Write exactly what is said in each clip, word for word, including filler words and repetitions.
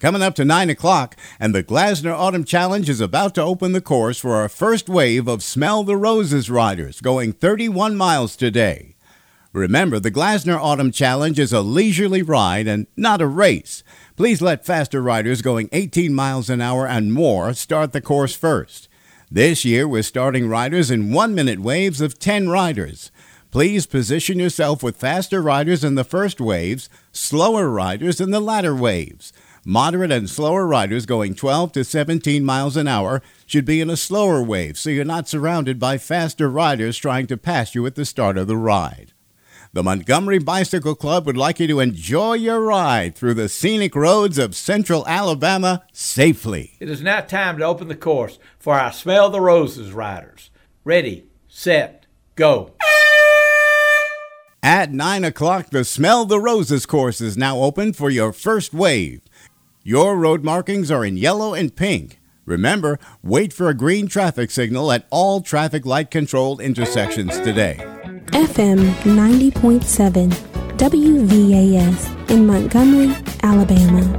coming up to nine o'clock, and the Glasner Autumn Challenge is about to open the course for our first wave of Smell the Roses riders, going thirty-one miles today. Remember, the Glasner Autumn Challenge is a leisurely ride and not a race. Please let faster riders going eighteen miles an hour and more start the course first. This year, we're starting riders in one-minute waves of ten riders. Please position yourself with faster riders in the first waves, slower riders in the latter waves. Moderate and slower riders going twelve to seventeen miles an hour should be in a slower wave so you're not surrounded by faster riders trying to pass you at the start of the ride. The Montgomery Bicycle Club would like you to enjoy your ride through the scenic roads of central Alabama safely. It is now time to open the course for our Smell the Roses riders. Ready, set, go. At nine o'clock, the Smell the Roses course is now open for your first wave. Your road markings are in yellow and pink. Remember, wait for a green traffic signal at all traffic light controlled intersections today. F M ninety point seven W V A S in Montgomery, Alabama.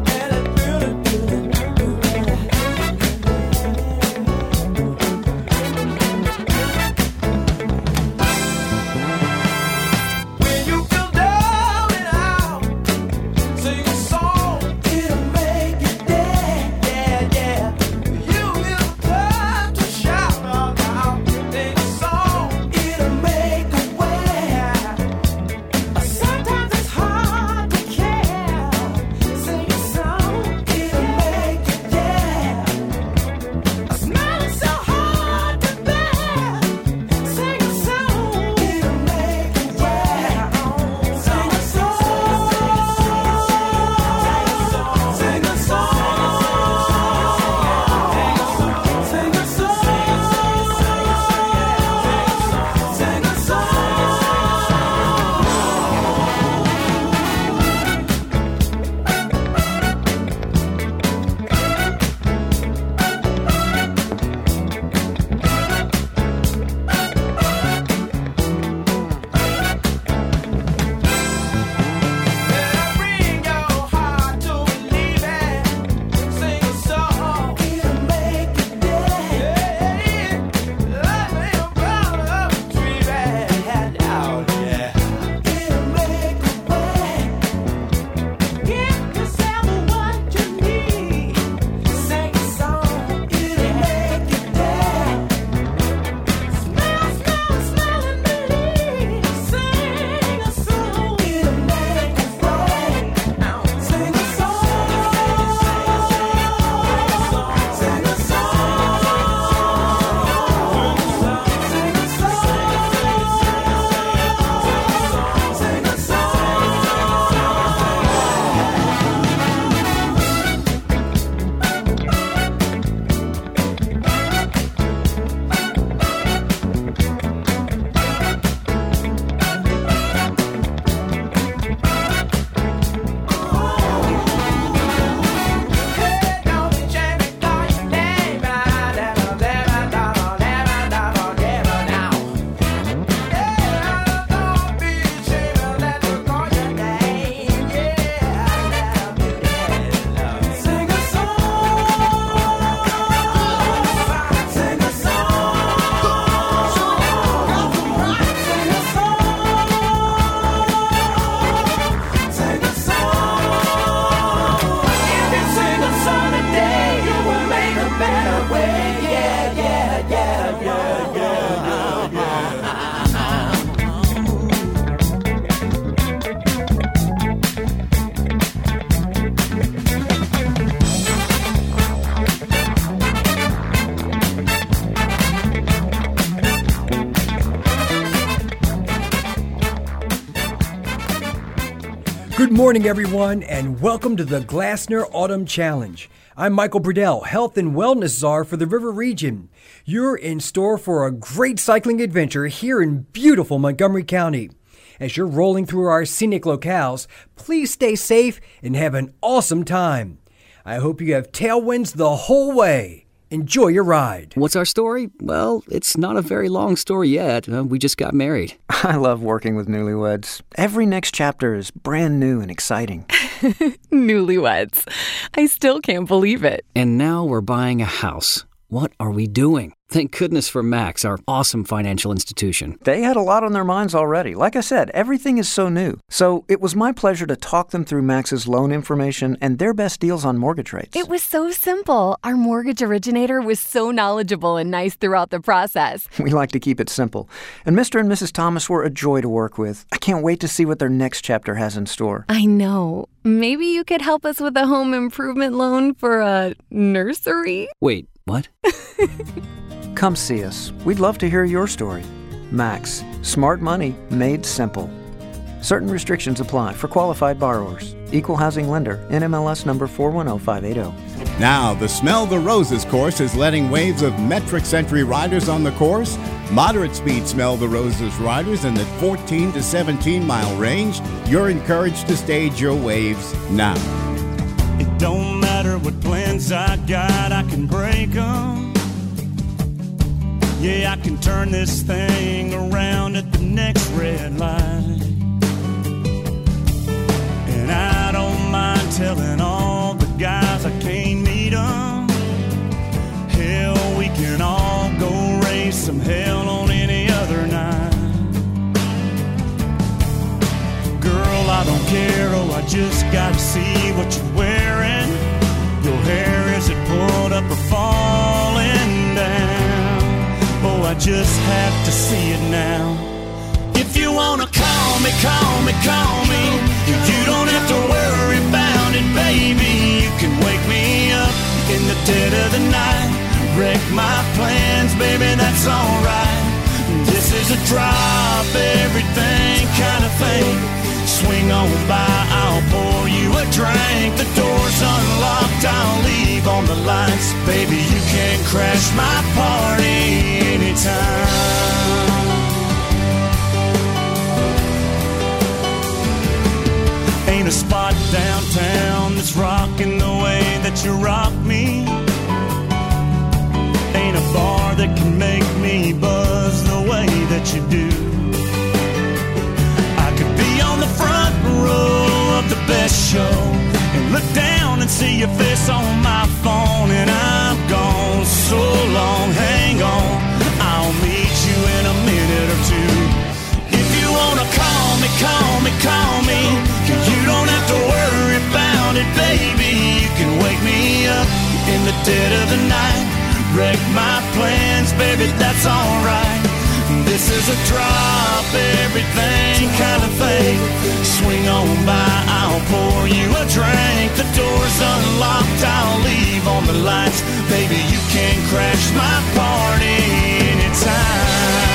Good morning, everyone, and welcome to the Glasner Autumn Challenge. I'm Michael Burdell, Health and Wellness Czar for the River Region. You're in store for a great cycling adventure here in beautiful Montgomery County. As you're rolling through our scenic locales, please stay safe and have an awesome time. I hope you have tailwinds the whole way. Enjoy your ride. What's our story? Well, it's not a very long story yet. Uh, we just got married. I love working with newlyweds. Every next chapter is brand new and exciting. Newlyweds. I still can't believe it. And now we're buying a house. What are we doing? Thank goodness for Max, our awesome financial institution. They had a lot on their minds already. Like I said, everything is so new. So it was my pleasure to talk them through Max's loan information and their best deals on mortgage rates. It was so simple. Our mortgage originator was so knowledgeable and nice throughout the process. We like to keep it simple. And Mister and Missus Thomas were a joy to work with. I can't wait to see what their next chapter has in store. I know. Maybe you could help us with a home improvement loan for a nursery? Wait, what? Come see us. We'd love to hear your story. Max, smart money made simple. Certain restrictions apply for qualified borrowers. Equal housing lender, N M L S number four one zero five eight zero. Now, the Smell the Roses course is letting waves of metric century riders on the course. Moderate speed Smell the Roses riders in the fourteen to seventeen mile range. You're encouraged to stage your waves now. It don't matter what plans I got, I can break them. Yeah, I can turn this thing around at the next red light. And I don't mind telling all the guys I can't meet them. Hell, we can all go raise some hell on any other night. Girl, I don't care, oh, I just gotta see what you're wearing. Your hair, is it pulled up or falling down? Oh, I just have to see it now. If you wanna call me, call me, call me. You don't have to worry about it, baby. You can wake me up in the dead of the night. Wreck my plans, baby, that's alright. This is a drop everything kind of thing. Swing on by, I'll pour you a drink. The door's unlocked, I'll leave on the lights. Baby, you can crash my party anytime. Ain't a spot downtown that's rocking the way that you rock me. Ain't a bar that can make me buzz the way that you do. On the front row of the best show and look down and see your face on my phone. And I'm gone so long, hang on, I'll meet you in a minute or two. If you wanna call me, call me, call me. You don't have to worry about it, baby. You can wake me up in the dead of the night. Wreck my plans, baby, that's alright. This is a drop everything kind of thing. Swing on by, I'll pour you a drink. The door's unlocked, I'll leave on the lights. Baby, you can crash my party anytime.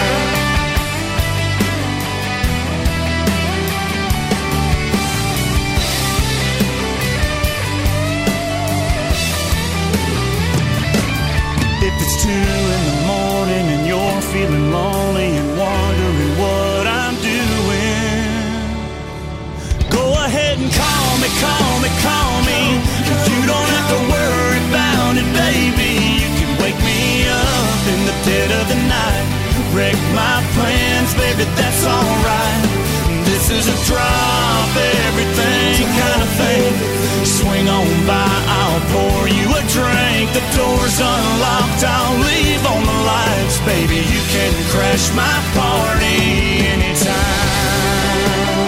If it's two in the morning and you're feeling lonely and wondering what I'm doing, go ahead and call me, call me, call me. You don't have to worry about it, baby. You can wake me up in the dead of the night. Wreck my plans, baby, that's alright. This is a drop everything kind of thing. Swing on by, I'll pour you a drink. The door's unlocked, I'll leave on the lights. Baby, you can crash my party anytime.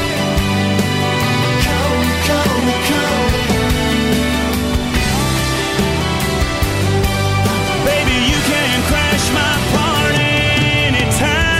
Come, come, come. Baby, you can crash my party anytime.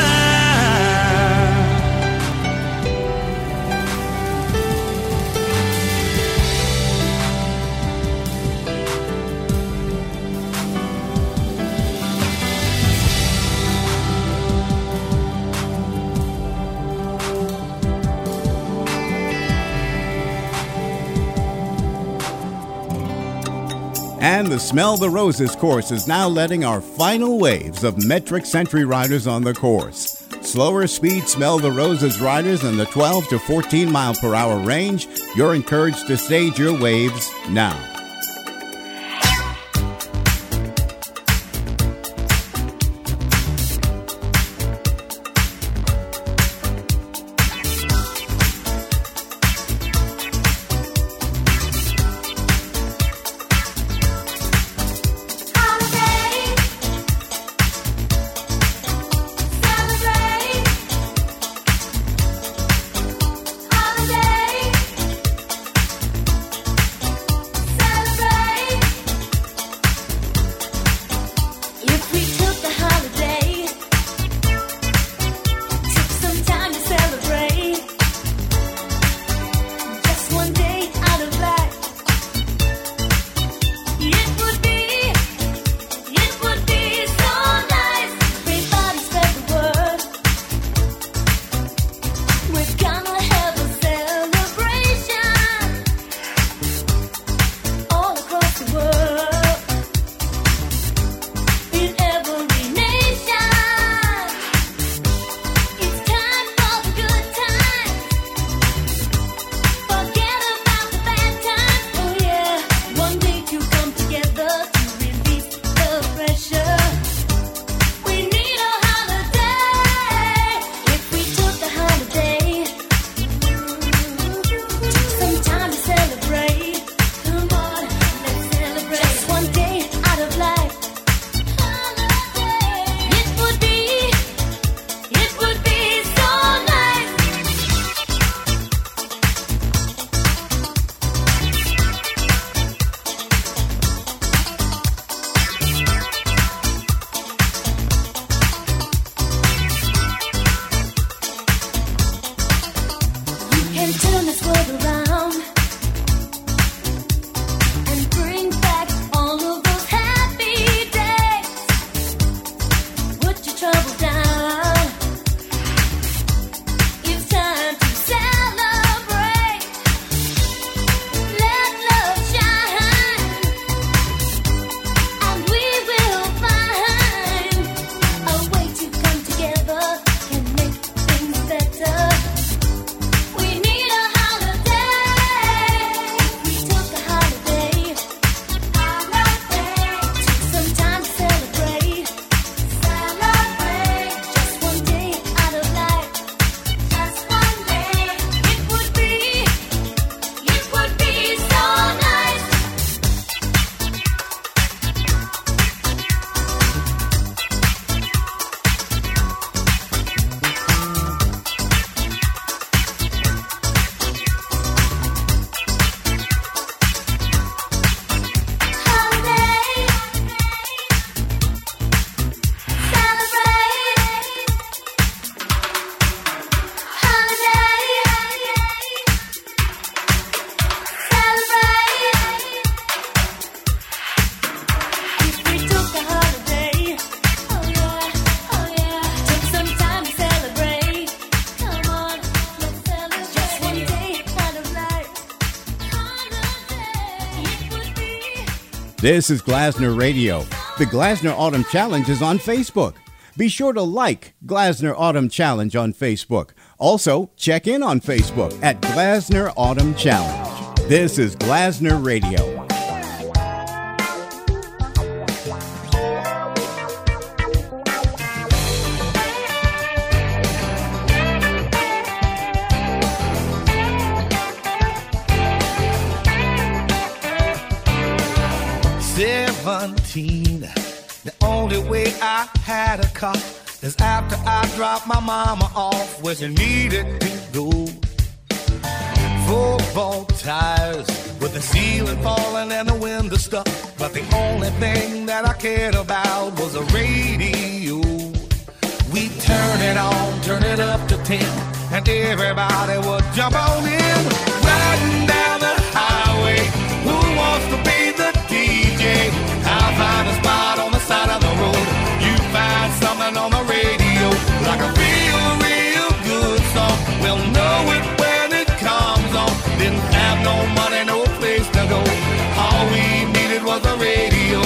And the Smell the Roses course is now letting our final waves of metric century riders on the course. Slower speed Smell the Roses riders in the twelve to fourteen mile per hour range. You're encouraged to stage your waves now. This is Glasner Radio. The Glasner Autumn Challenge is on Facebook. Be sure to like Glasner Autumn Challenge on Facebook. Also, check in on Facebook at Glasner Autumn Challenge. This is Glasner Radio. seventeen, the only way I had a car is after I dropped my mama off where she needed to go. Football tires with the ceiling falling and the window stuck, but the only thing that I cared about was the radio. We turn it on, turn it up to ten, and everybody would jump on in. Riding down the highway, who wants to be the D J? I'll find a spot on the side of the road. You find something on the radio, like a real, real good song. We'll know it when it comes on. Didn't have no money, no place to go. All we needed was a radio.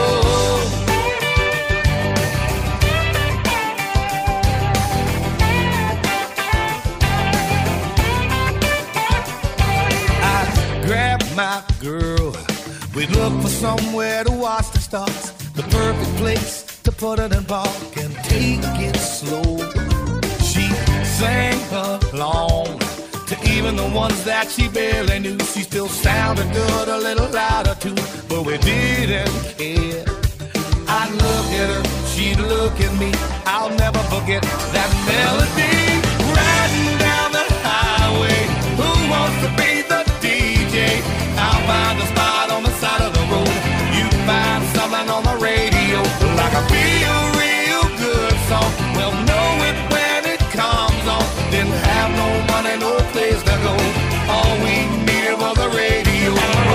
I grabbed my girl. We look for somewhere to watch the stars, the perfect place to put it in park and take it slow. She sang along to even the ones that she barely knew. She still sounded good, a little louder too, but we didn't care. I'd look at her, she'd look at me. I'll never forget that melody. Riding down the highway, who wants to be the D J? I'll find a spot on the side of the road. You find something on the radio, like a real, real good song. We'll know it when it comes on. Didn't have no money, no place to go. All we needed was a radio.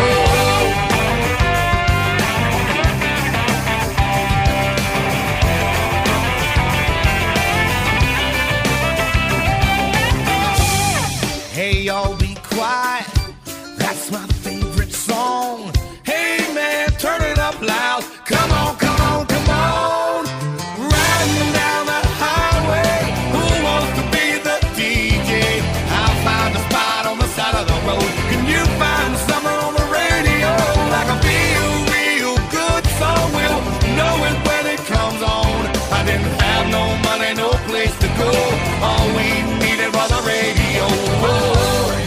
Hey, y'all be quiet. That's my favorite song. Hey, man, turn it up loud. Come on, come on, come on. Riding down the highway, who wants to be the D J? I'll find a spot on the side of the road. Can you find something on the radio, like a real, real good song? We'll know it when it comes on. I didn't have no money, no place to go. All we needed was a radio. Oh.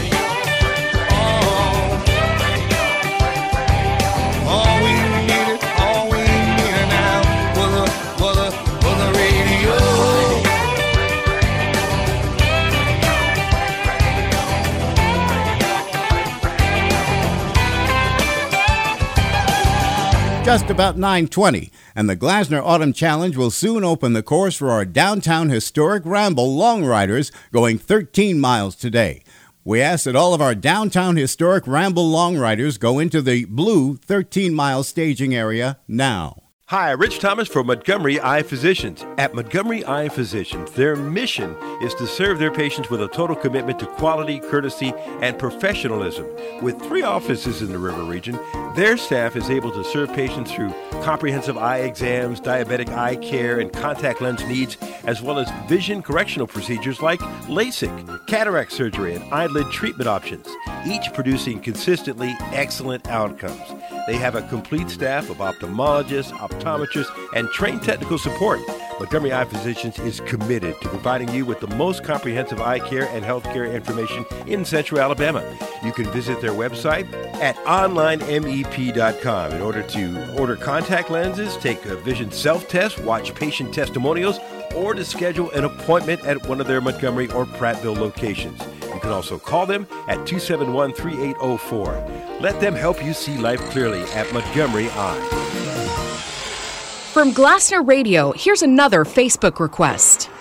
Just about nine twenty, and the Glasner Autumn Challenge will soon open the course for our Downtown Historic Ramble Long Riders going thirteen miles today. We ask that all of our Downtown Historic Ramble Long Riders go into the blue thirteen-mile staging area now. Hi, Rich Thomas for Montgomery Eye Physicians. At Montgomery Eye Physicians, their mission is to serve their patients with a total commitment to quality, courtesy, and professionalism. With three offices in the River Region, their staff is able to serve patients through comprehensive eye exams, diabetic eye care, and contact lens needs, as well as vision correctional procedures like LASIK, cataract surgery, and eyelid treatment options, each producing consistently excellent outcomes. They have a complete staff of ophthalmologists, optometrists, and trained technical support. Montgomery Eye Physicians is committed to providing you with the most comprehensive eye care and health care information in Central Alabama. You can visit their website at online M E P dot com in order to order contact lenses, take a vision self-test, watch patient testimonials, or to schedule an appointment at one of their Montgomery or Prattville locations. You can also call them at two seven one, three eight zero four. Let them help you see life clearly at Montgomery Eye. From Glasner Radio, here's another Facebook request.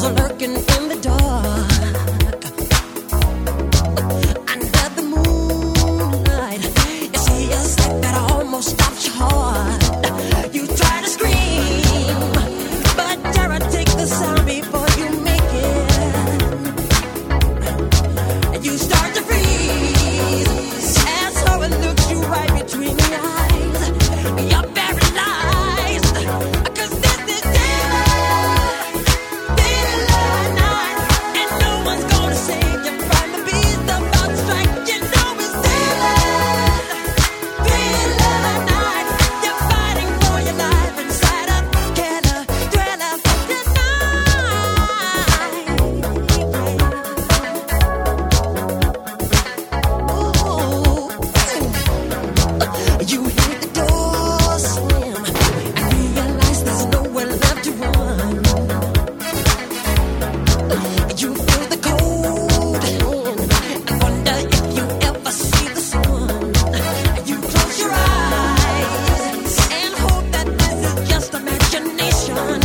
lurking in the dark. Under the moonlight, you see a sight that almost stops your heart. You try to scream, but terror takes the sound before you make it. And you start to freeze as horror looks you right between the eyes. You're paralyzed, 'cause this is daylight, daylight night, and no one's gonna save you from the beast about to strike. You know it's daylight, daylight night. You're fighting for your life inside a killer, thriller for the night. Ooh. You hear the door slam and realize there's nowhere left to run. You feel the cold hand and wonder if you ever see the sun. You close your eyes and hope that this is just imagination,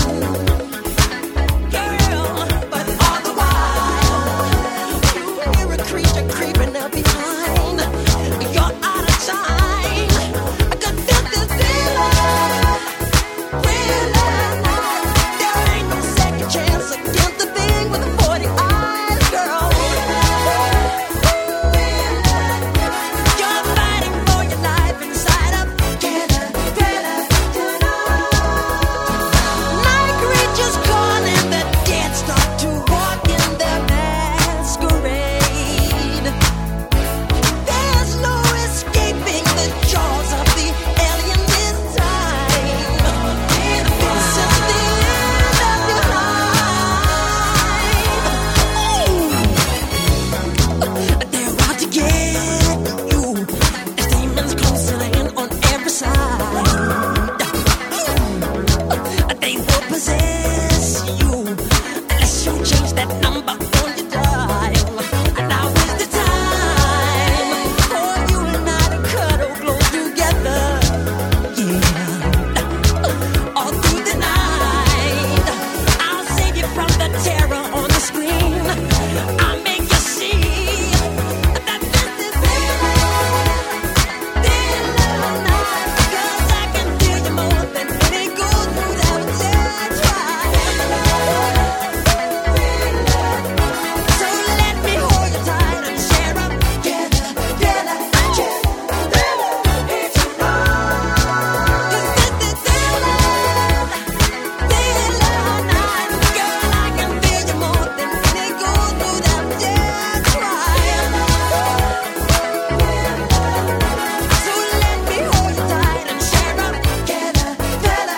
girl. But all the while, you hear a creature creeping up behind. You're out of time, 'cause this is daylight, daylight night. There ain't no second chance against the thing with the forty eyes, girl. You're fighting for your life inside a killer, thriller tonight. Night creatures calling, the dead start to walk in their masquerade. There's no escaping the jaws of the alien this time. This is the end of your life. Ooh. They're out to get you. There's demons closing in on every side. They will possess you unless you change that number on your dial. Now is the time for you and I to cuddle close together. Yeah. All through the night, I'll save you from the terror on the screen. I'll make you see that this is daylight, daylight night. 'Cause I can feel you more than any goes through that dead drive. So let me hold you tight and share up together, together, together. It's tonight. 'Cause this is daylight, daylight night. Girl, I can feel you more than any goes through that dead drive. So let me hold you tight and share up together, together.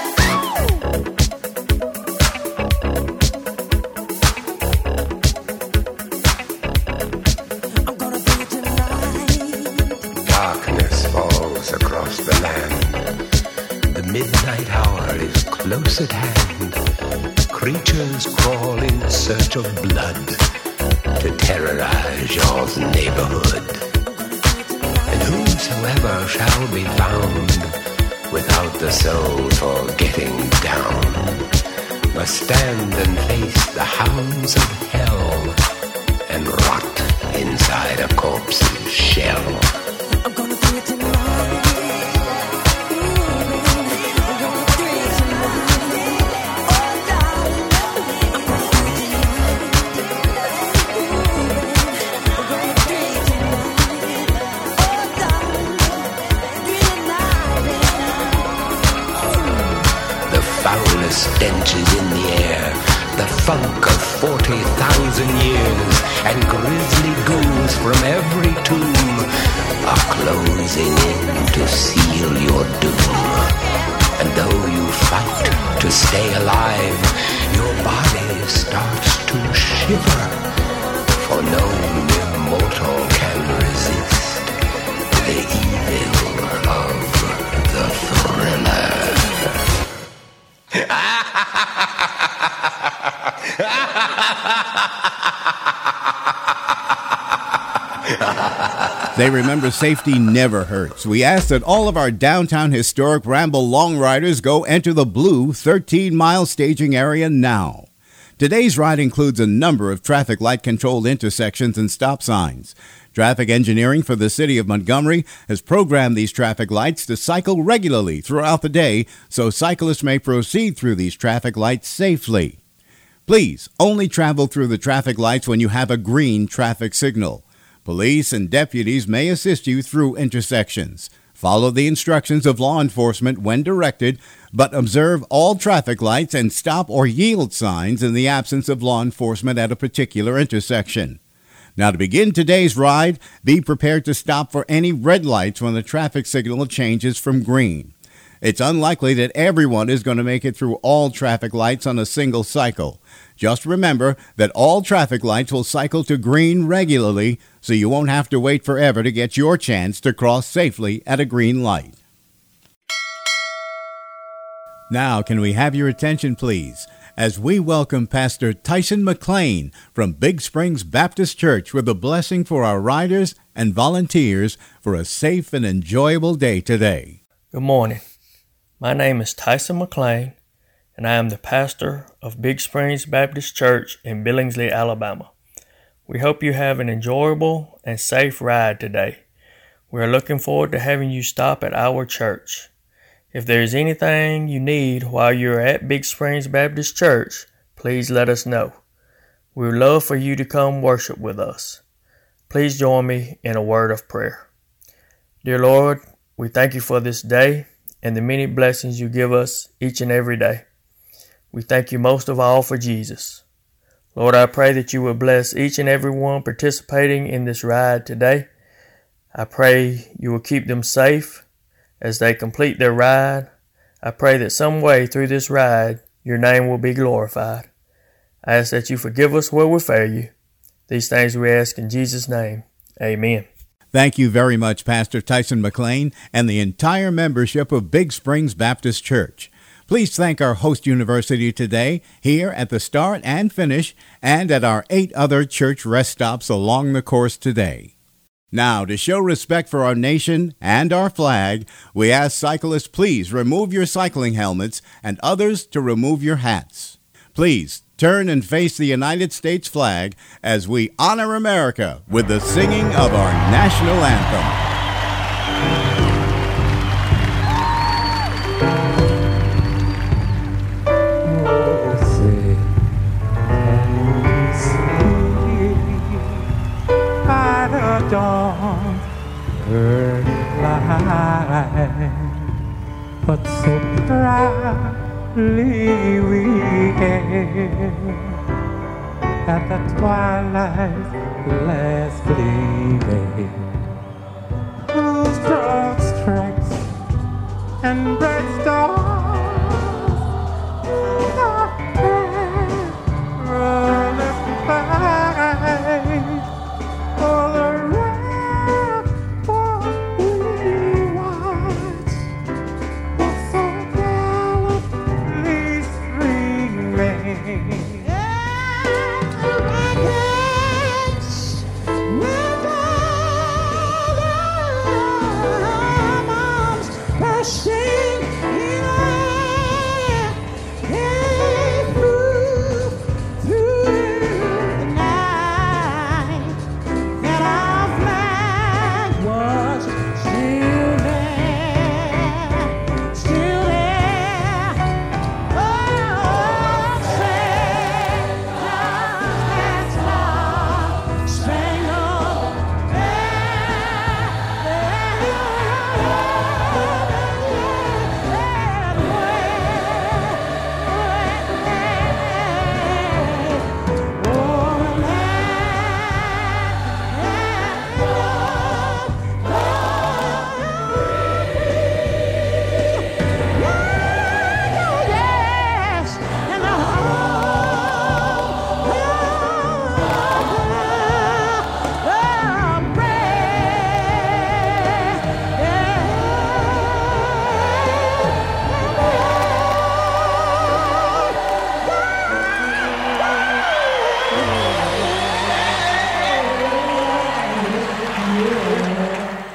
I'm gonna do it tonight. Darkness falls across the land. The midnight hour is close at hand. Creatures crawl in search of blood to terrorize your neighborhood. And whosoever shall be found without the soul for getting down must stand and face the hounds of hell and rot inside a corpse's shell. I'm gonna do it tonight. I'm gonna do it tonight. Oh, darling, I'm gonna do it tonight. I'm gonna do it tonight. Oh, darling, do it tonight. The foulest stench is in the air, the funk of forty thousand years, and grisly ghouls from every tomb are closing in to seal your doom. And though you fight to stay alive, your body starts to shiver, for no mere mortal can resist the evil of the thriller. They remember safety never hurts. We ask that all of our downtown historic Ramble Long Riders go enter the blue thirteen mile staging area now. Today's ride includes a number of traffic light-controlled intersections and stop signs. Traffic engineering for the city of Montgomery has programmed these traffic lights to cycle regularly throughout the day so cyclists may proceed through these traffic lights safely. Please only travel through the traffic lights when you have a green traffic signal. Police and deputies may assist you through intersections. Follow the instructions of law enforcement when directed, but observe all traffic lights and stop or yield signs in the absence of law enforcement at a particular intersection. Now, to begin today's ride, be prepared to stop for any red lights when the traffic signal changes from green. It's unlikely that everyone is going to make it through all traffic lights on a single cycle. Just remember that all traffic lights will cycle to green regularly, so you won't have to wait forever to get your chance to cross safely at a green light. Now, can we have your attention, please, as we welcome Pastor Tyson McLean from Big Springs Baptist Church with a blessing for our riders and volunteers for a safe and enjoyable day today. Good morning. My name is Tyson McLean, and I am the pastor of Big Springs Baptist Church in Billingsley, Alabama. We hope you have an enjoyable and safe ride today. We are looking forward to having you stop at our church. If there is anything you need while you're at Big Springs Baptist Church, please let us know. We would love for you to come worship with us. Please join me in a word of prayer. Dear Lord, we thank you for this day and the many blessings you give us each and every day. We thank you most of all for Jesus. Lord, I pray that you will bless each and every one participating in this ride today. I pray you will keep them safe as they complete their ride. I pray that some way through this ride, your name will be glorified. I ask that you forgive us where we fail you. These things we ask in Jesus' name. Amen. Thank you very much, Pastor Tyson McLean and the entire membership of Big Springs Baptist Church. Please thank our host university today, here at the start and finish, and at our eight other church rest stops along the course today. Now, to show respect for our nation and our flag, we ask cyclists please remove your cycling helmets and others to remove your hats. Please turn and face the United States flag as we honor America with the singing of our national anthem. Dawn, early light, but so proudly we hail at the twilight's last gleaming, whose broad stripes and bright stars are rolling by. For the rainbow we watch was so gallantly streaming. And the rockets with all their arms rushing in air, they flew through the night. That our flag was still there, still there. Oh, say,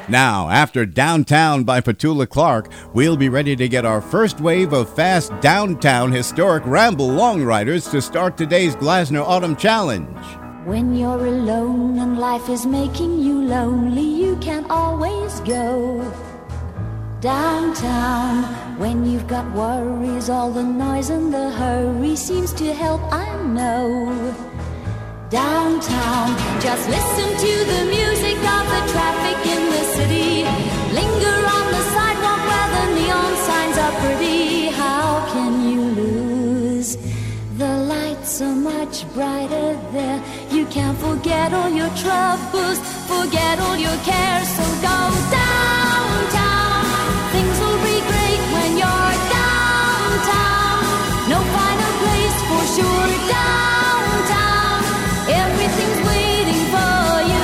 Now, after Downtown by Petula Clark, we'll be ready to get our first wave of fast downtown historic ramble long riders to start today's Glasner Autumn Challenge. When you're alone and life is making you lonely, you can always go downtown. When you've got worries, all the noise and the hurry seems to help, I know. Downtown, just listen to the music of the traffic in the city. Linger on the sidewalk where the neon signs are pretty. How can you lose? The lights are much brighter there. You can't forget all your troubles, forget all your cares. So go downtown. Things will be great when you're downtown. No finer place for sure. Downtown, everything's waiting for you.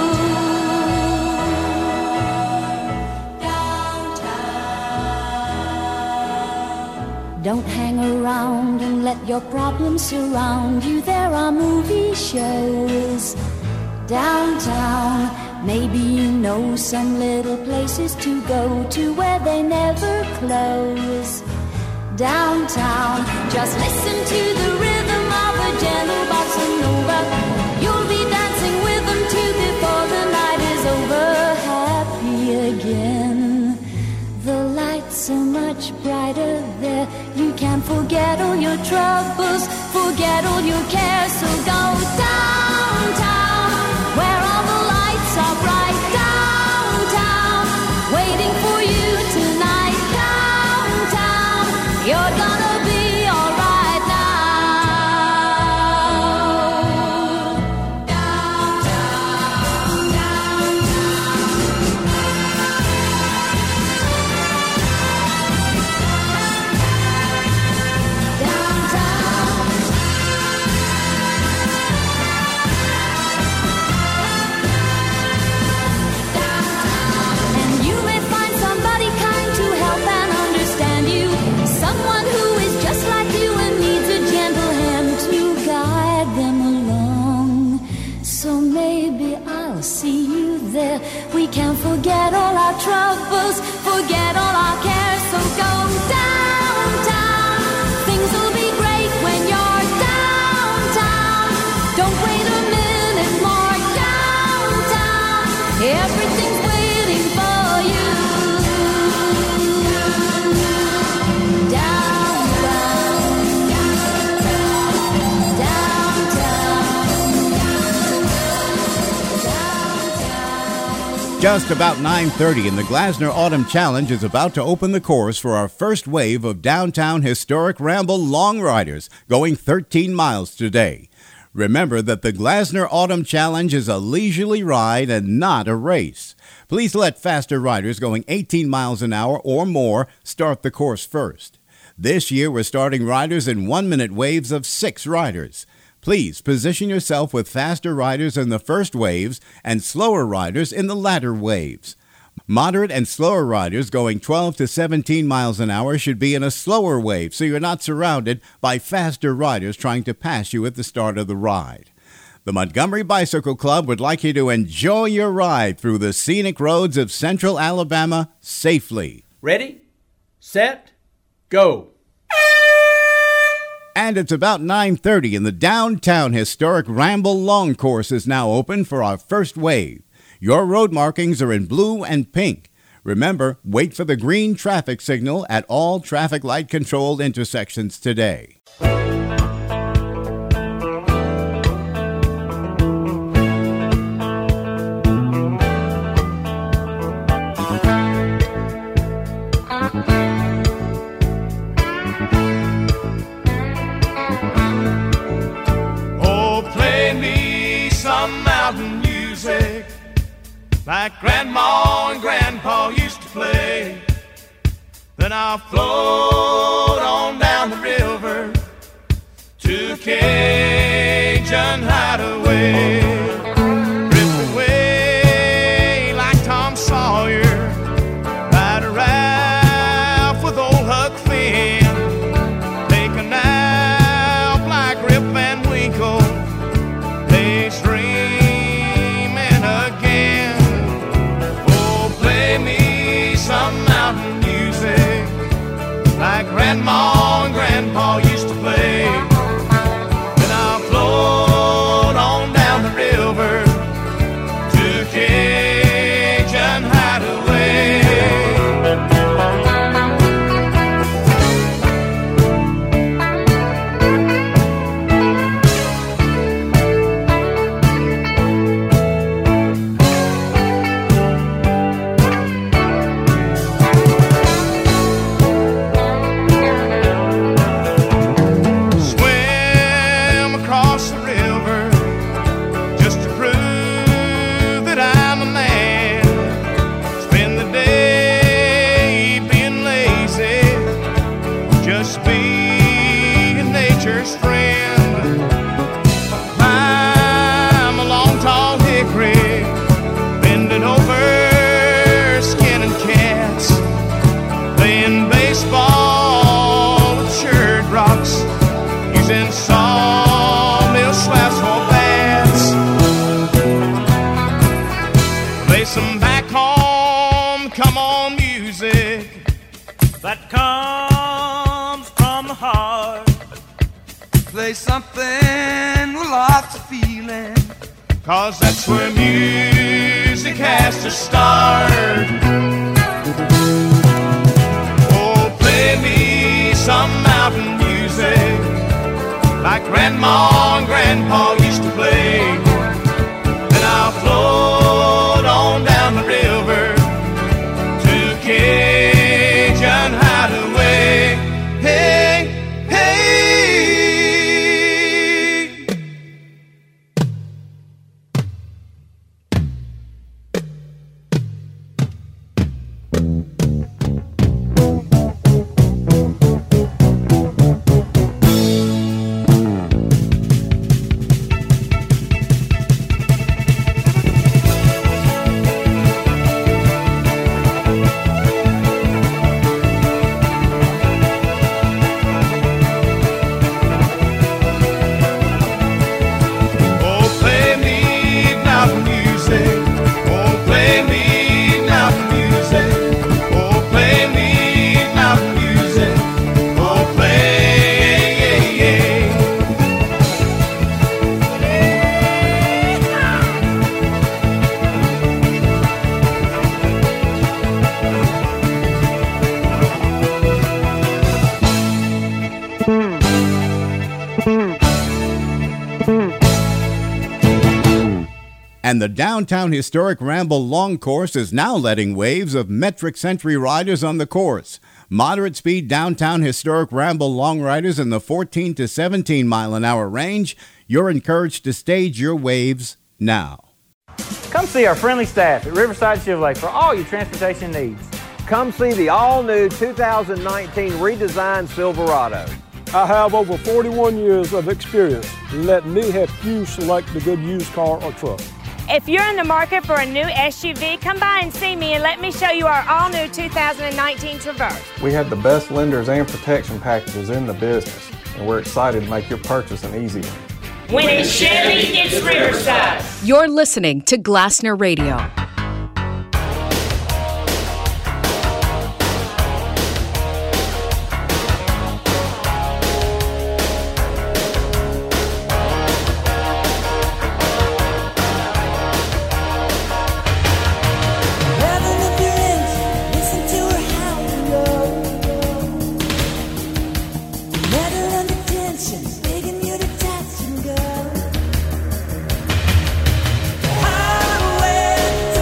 Downtown. Don't hang around and let your problems surround you. There are movie shows downtown. Maybe you know some little places to go to where they never close. Downtown, just listen to the rhythm of a gentle bossa nova. You'll be dancing with them too before the night is over. Happy again. The lights are much brighter there. You can't forget all your troubles, forget all your cares. So go downtown, where all the lights are bright. Downtown, waiting for you tonight. Downtown, you're gonna be alright now. Downtown, and you may find somebody kind to help and understand you. Someone who is just like you and needs a gentle hand to guide them along. So maybe I'll see you there. We can forget all our troubles, forget all our cares. So go downtown. Things will be great when you're downtown. Don't wait a minute more. Downtown, everything's waiting for you. Just about nine thirty, and the Glasner Autumn Challenge is about to open the course for our first wave of downtown historic ramble long riders going thirteen miles today. Remember that the Glasner Autumn Challenge is a leisurely ride and not a race. Please let faster riders going eighteen miles an hour or more start the course first. This year we're starting riders in one-minute waves of six riders. Please position yourself with faster riders in the first waves and slower riders in the latter waves. Moderate and slower riders going twelve to seventeen miles an hour should be in a slower wave so you're not surrounded by faster riders trying to pass you at the start of the ride. The Montgomery Bicycle Club would like you to enjoy your ride through the scenic roads of Central Alabama safely. Ready, set, go. And it's about nine thirty, and the Downtown Historic Ramble Long Course is now open for our first wave. Your road markings are in blue and pink. Remember, wait for the green traffic signal at all traffic light controlled intersections today. Like Grandma and Grandpa used to play. Then I'll float on down the river to Cajun Hideaway. Drift away like Tom Sawyer, ride a raft with old Huck Finn, take a nap like Rip Van Winkle, days dreaming again. play something with lots of feeling, 'cause that's where music has to start. Oh, play me some mountain music like Grandma and Grandpa used to play. Then I'll float on down the river to Cajun Hideaway. Hey, hey. And the Downtown Historic Ramble Long Course is now letting waves of metric century riders on the course. Moderate speed Downtown Historic Ramble Long riders in the fourteen to seventeen mile an hour range. You're encouraged to stage your waves now. Come see our friendly staff at Riverside Chevrolet for all your transportation needs. Come see the all-new two thousand nineteen redesigned Silverado. I have over forty-one years of experience. Let me help you select a good used car or truck. If you're in the market for a new S U V, come by and see me and let me show you our all-new two thousand nineteen Traverse. We have the best lenders and protection packages in the business, and we're excited to make your purchase an easy one. When it's Chevy, it's Riverside. You're listening to Glassner Radio. Highway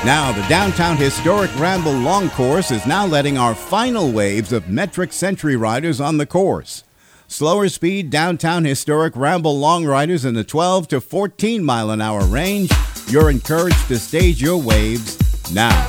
Now, the Downtown Historic Ramble Long Course is now letting our final waves of metric century riders on the course. Slower speed Downtown Historic Ramble Long riders in the twelve to fourteen mile an hour range, you're encouraged to stage your waves now.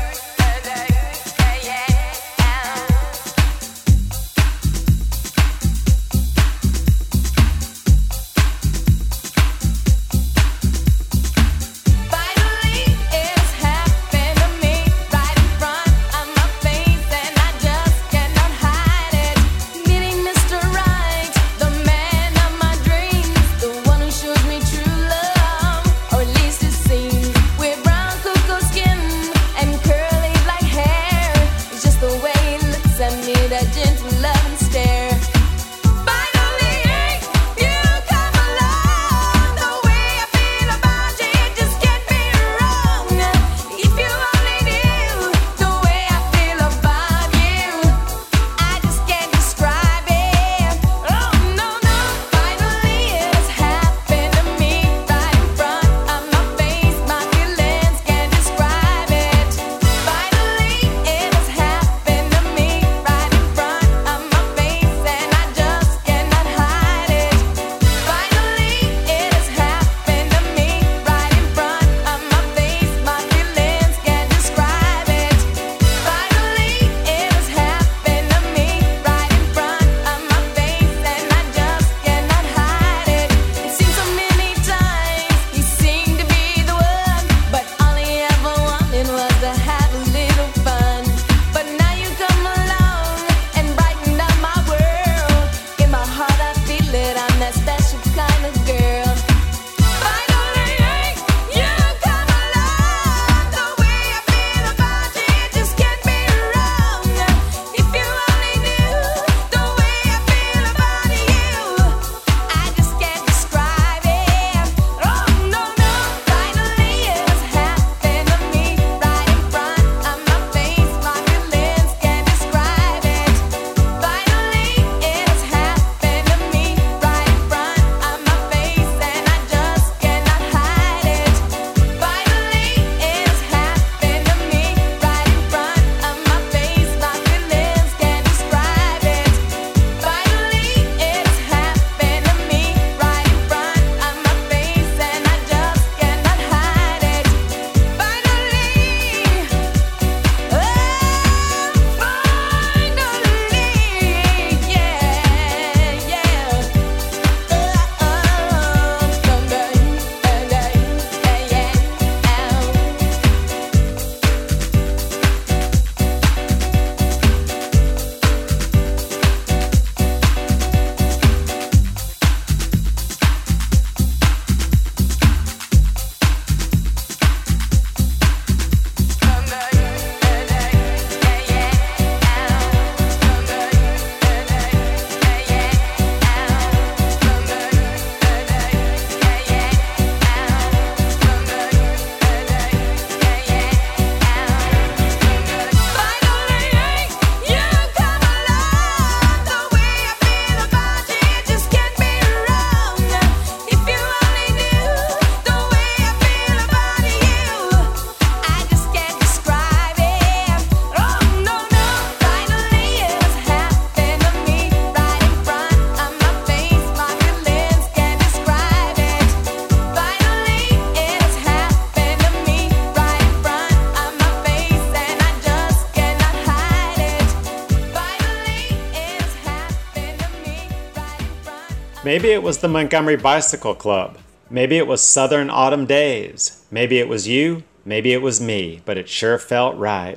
Maybe it was the Montgomery Bicycle Club. Maybe it was Southern Autumn Days. Maybe it was you. Maybe it was me. But it sure felt right.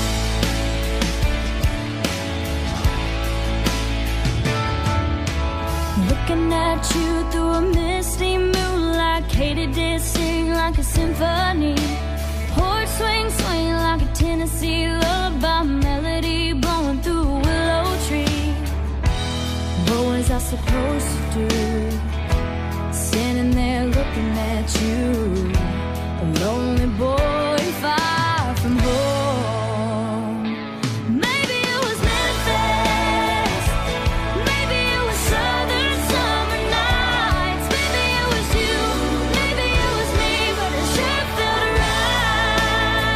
Looking at you through a misty moonlight, Katy did sing like a symphony. Horse swing, swing like a Tennessee lullaby, melody blowing through a willow tree. What was I supposed to do? Standing there looking at you, a lonely boy far from home. Maybe it was Memphis, maybe it was southern summer nights, maybe it was you, maybe it was me, but it sure felt right.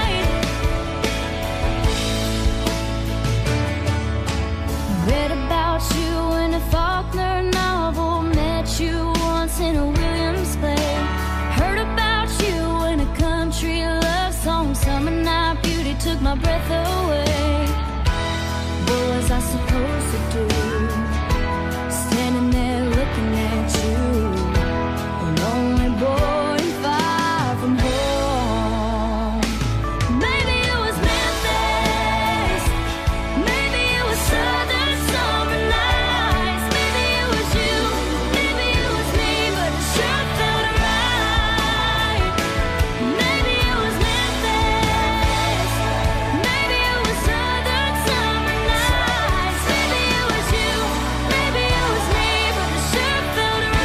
breath away. What was I supposed to do? Standing there looking at you, a lonely boy far from home. Maybe it was Memphis, maybe it was southern summer nights, maybe it was you, maybe it was me, but it sure felt right. Maybe it was Memphis, maybe it was southern summer nights, maybe it was you, maybe it was me, but it sure felt right.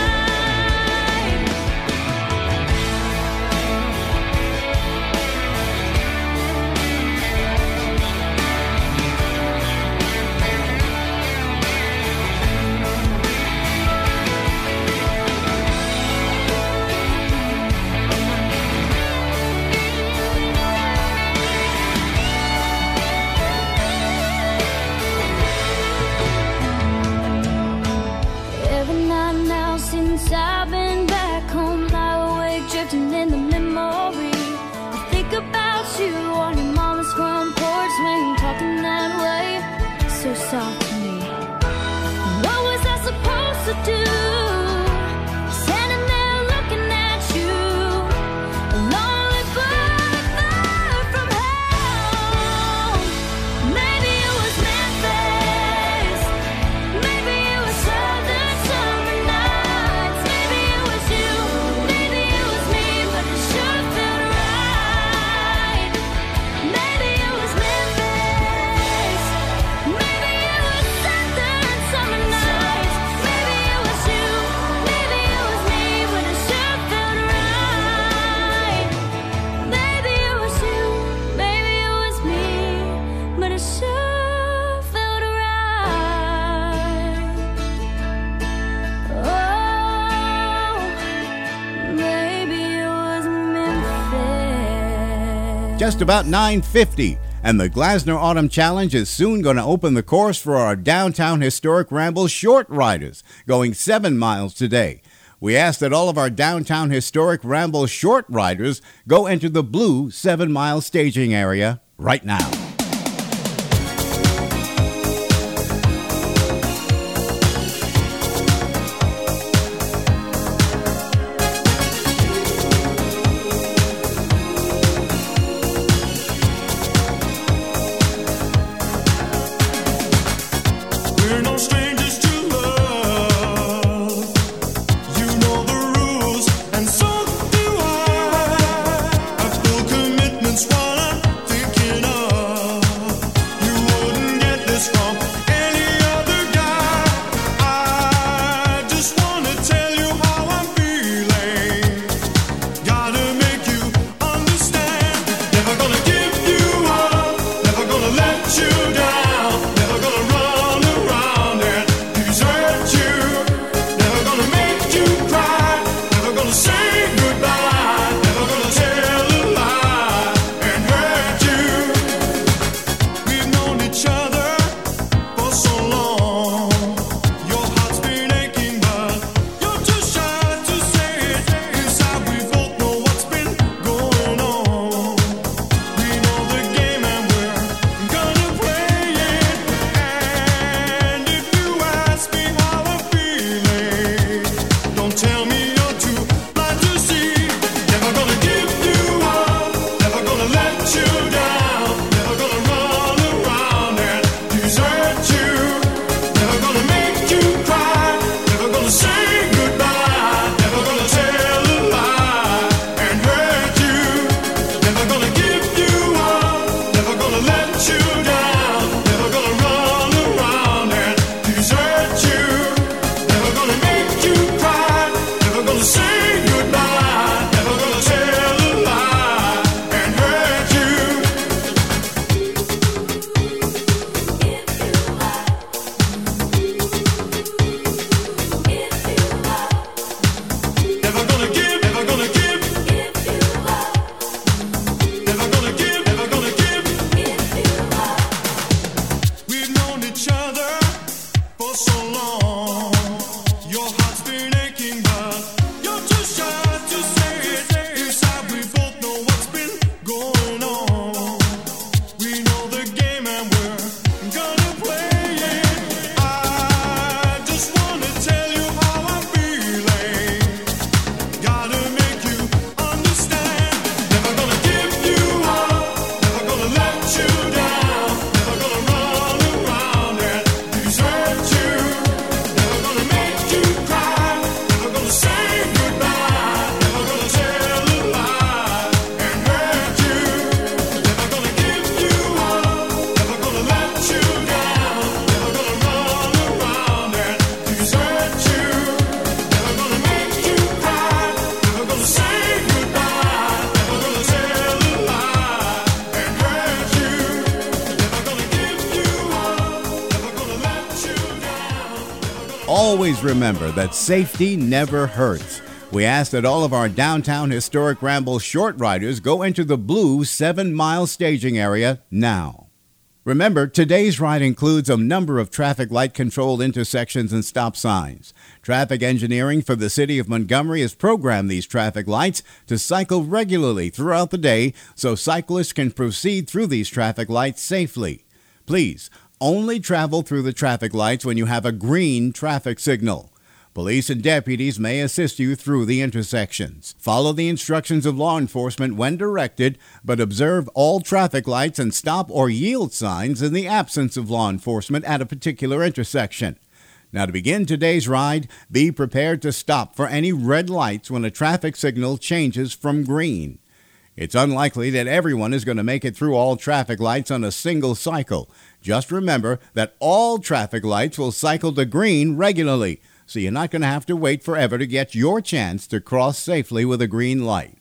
Every night now since I've been back home, lie awake drifting in the memory. I think about you on your mama's front porch when you're talking that way, so soft to me. What was I supposed to do? Standing there looking at you, a lonely boy far from home. Maybe it was Memphis, maybe it was southern summer nights, maybe it was you, maybe it was me, but it sure felt right. Maybe it was Memphis, maybe it was southern summer nights, maybe it was you, maybe it was me, but it sure felt right. Maybe it was you, maybe it was me, but it sure felt right. Oh, maybe it was Memphis. Just about nine fifty, and the Glasner Autumn Challenge is soon going to open the course for our Downtown Historic Ramble short riders, going seven miles today. We ask that all of our Downtown Historic Ramble short riders go enter the blue seven-mile staging area right now. We're no strangers to love. You know the rules, and so do I. I feel commitments while I'm thinking of. You wouldn't get this from any other guy. I just wanna tell you how I'm feeling. Gotta make you understand. Never gonna give you up. Never gonna let you down. Never gonna run around and desert you. Never gonna make you cry. Never gonna say goodbye. Never gonna tell a lie and hurt you. We've known each other for so long. Your heart's been aching, but you're too shy to say it. Inside we both know what's been going on. We know the game and we're gonna play it. And if you ask me how I'm feeling, don't tell me you're too blind to see. Never gonna give you up. Never gonna let you down. Never gonna run around and desert you. Never gonna make you cry. Never gonna say goodbye. Never gonna tell a lie and hurt you. Never gonna give you up. Never gonna let you down. Never gonna run around and desert you. Never gonna make you cry. Never gonna say goodbye. Never gonna tell a lie and hurt you. Never gonna give, never gonna give. Never gonna give, never gonna give. always remember that safety never hurts. We ask that all of our downtown historic ramble short riders go into the blue seven-mile staging area now. Remember, today's ride includes a number of traffic light-controlled intersections and stop signs. Traffic engineering for the city of Montgomery has programmed these traffic lights to cycle regularly throughout the day so cyclists can proceed through these traffic lights safely. Please, only travel through the traffic lights when you have a green traffic signal. Police and deputies may assist you through the intersections. Follow the instructions of law enforcement when directed, but observe all traffic lights and stop or yield signs in the absence of law enforcement at a particular intersection. Now, to begin today's ride, be prepared to stop for any red lights when a traffic signal changes from green. It's unlikely that everyone is going to make it through all traffic lights on a single cycle. Just remember that all traffic lights will cycle to green regularly, so you're not going to have to wait forever to get your chance to cross safely with a green light.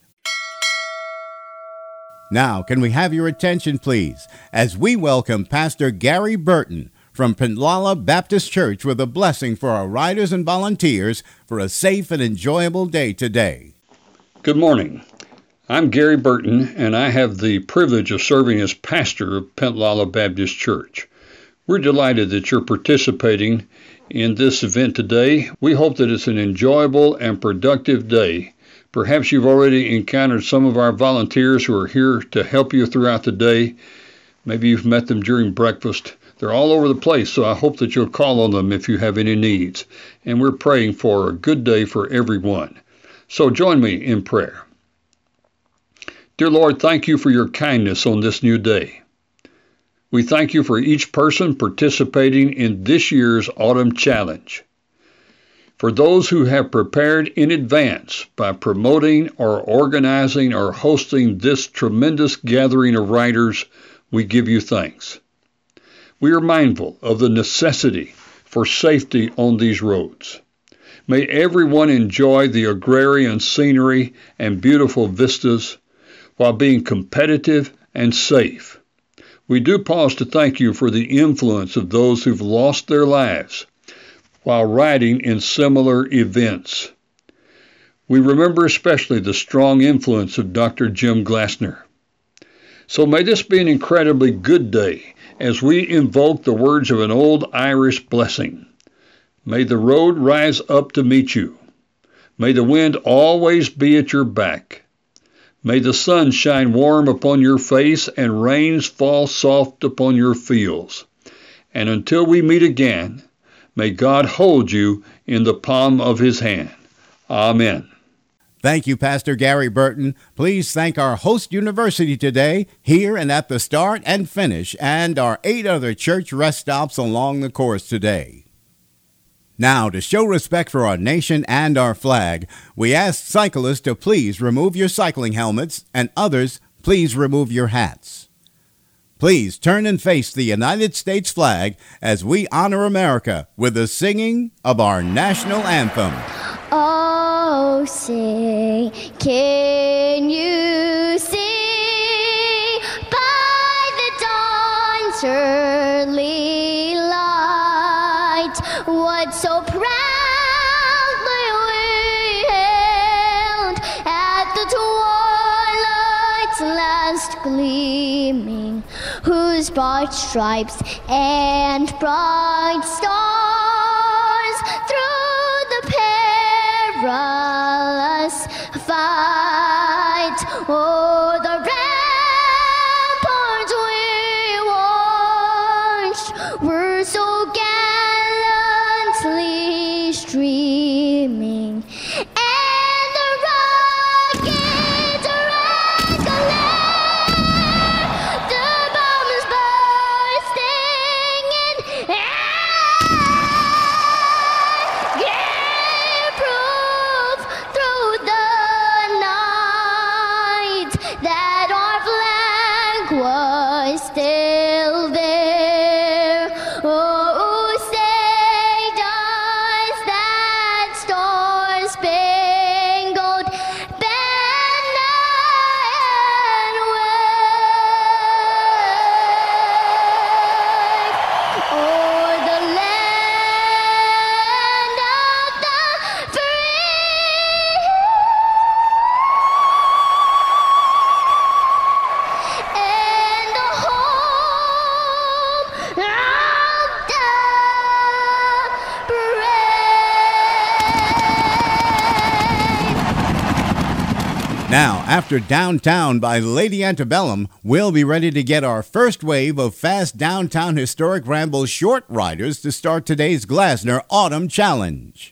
Now, can we have your attention, please, as we welcome Pastor Gary Burton from Penlala Baptist Church with a blessing for our riders and volunteers for a safe and enjoyable day today. Good morning. I'm Gary Burton, and I have the privilege of serving as pastor of Penlala Baptist Church. We're delighted that you're participating in this event today. We hope that it's an enjoyable and productive day. Perhaps you've already encountered some of our volunteers who are here to help you throughout the day. Maybe you've met them during breakfast. They're all over the place, so I hope that you'll call on them if you have any needs. And we're praying for a good day for everyone. So join me in prayer. Dear Lord, thank you for your kindness on this new day. We thank you for each person participating in this year's Autumn Challenge. For those who have prepared in advance by promoting or organizing or hosting this tremendous gathering of riders, we give you thanks. We are mindful of the necessity for safety on these roads. May everyone enjoy the agrarian scenery and beautiful vistas while being competitive and safe. We do pause to thank you for the influence of those who've lost their lives while riding in similar events. We remember especially the strong influence of Doctor Jim Glassner. So may this be an incredibly good day as we invoke the words of an old Irish blessing. May the road rise up to meet you. May the wind always be at your back. May the sun shine warm upon your face and rains fall soft upon your fields. And until we meet again, may God hold you in the palm of his hand. Amen. Thank you, Pastor Gary Burton. Please thank our host university today, here and at the start and finish, and our eight other church rest stops along the course today. Now, to show respect for our nation and our flag, we ask cyclists to please remove your cycling helmets, and others, please remove your hats. Please turn and face the United States flag as we honor America with the singing of our national anthem. Oh, say, can you see by the dawn's early light what so proudly we hailed at the twilight's last gleaming, whose bright stripes and bright stars through the perilous fight, oh, the ramparts we watched were so gallantly streaming, and the rockets red glare, the bombs bursting in air, gave proof through the night Now, after Downtown by Lady Antebellum, we'll be ready to get our first wave of fast downtown historic ramble short riders to start today's Glasner Autumn Challenge.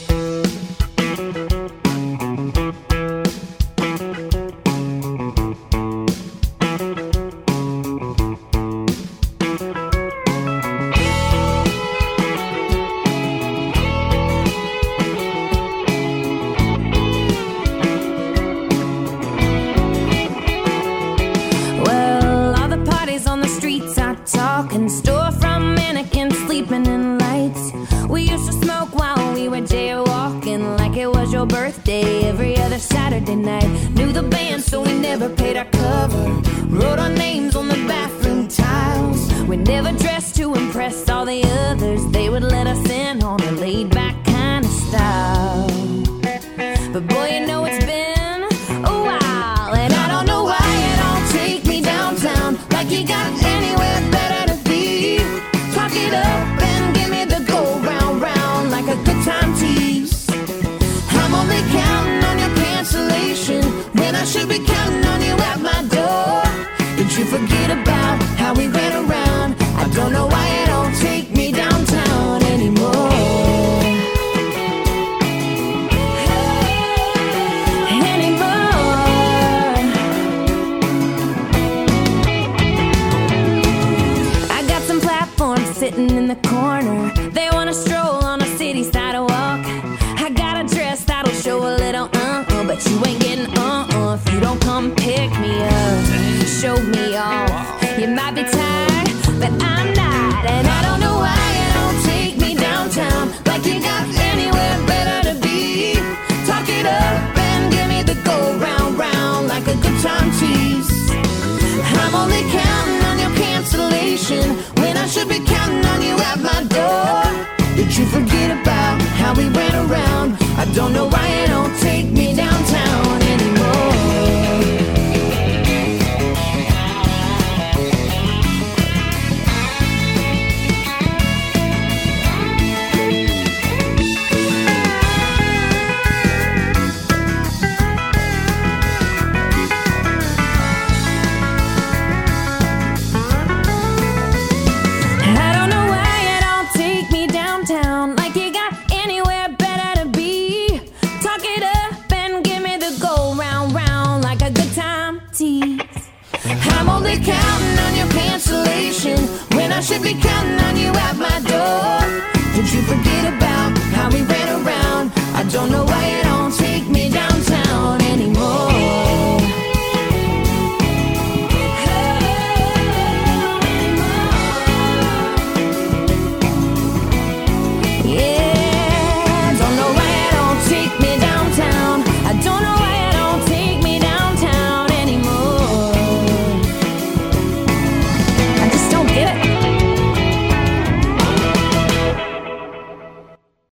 And storefront mannequins sleeping in lights. We used to smoke while we were jaywalking, like it was your birthday every other Saturday night. Knew the band, so we never paid our cover. Wrote our names on the bathroom tiles. We never dressed to impress all the others. They would let us in on a laid-back kind of style. But boy, you know it's been a while, and I don't know why you don't take me downtown like you got anywhere better. It up and give me the go round round like a good time tease. I'm only counting on your cancellation when I should be counting on you at my door. Did you forget about how we ran around? I don't know why you don't take me downtown anymore. Sitting in the corner, they wanna stroll on a city sidewalk. I got a dress that'll show a little uh-uh, but you ain't getting uh-uh if you don't come pick me up, show me off. You might be tired, but I'm not, and I don't know why you don't take me downtown like you got anywhere better to be. Talk it up and give me the go round round like a good time tease. I'm only counting on your cancellation when I should be counting on you at my door. Did you forget about how we ran around? I don't know why you don't take me downtown anymore. I'm only counting on your cancellation when I should be counting on you at my door. Did you forget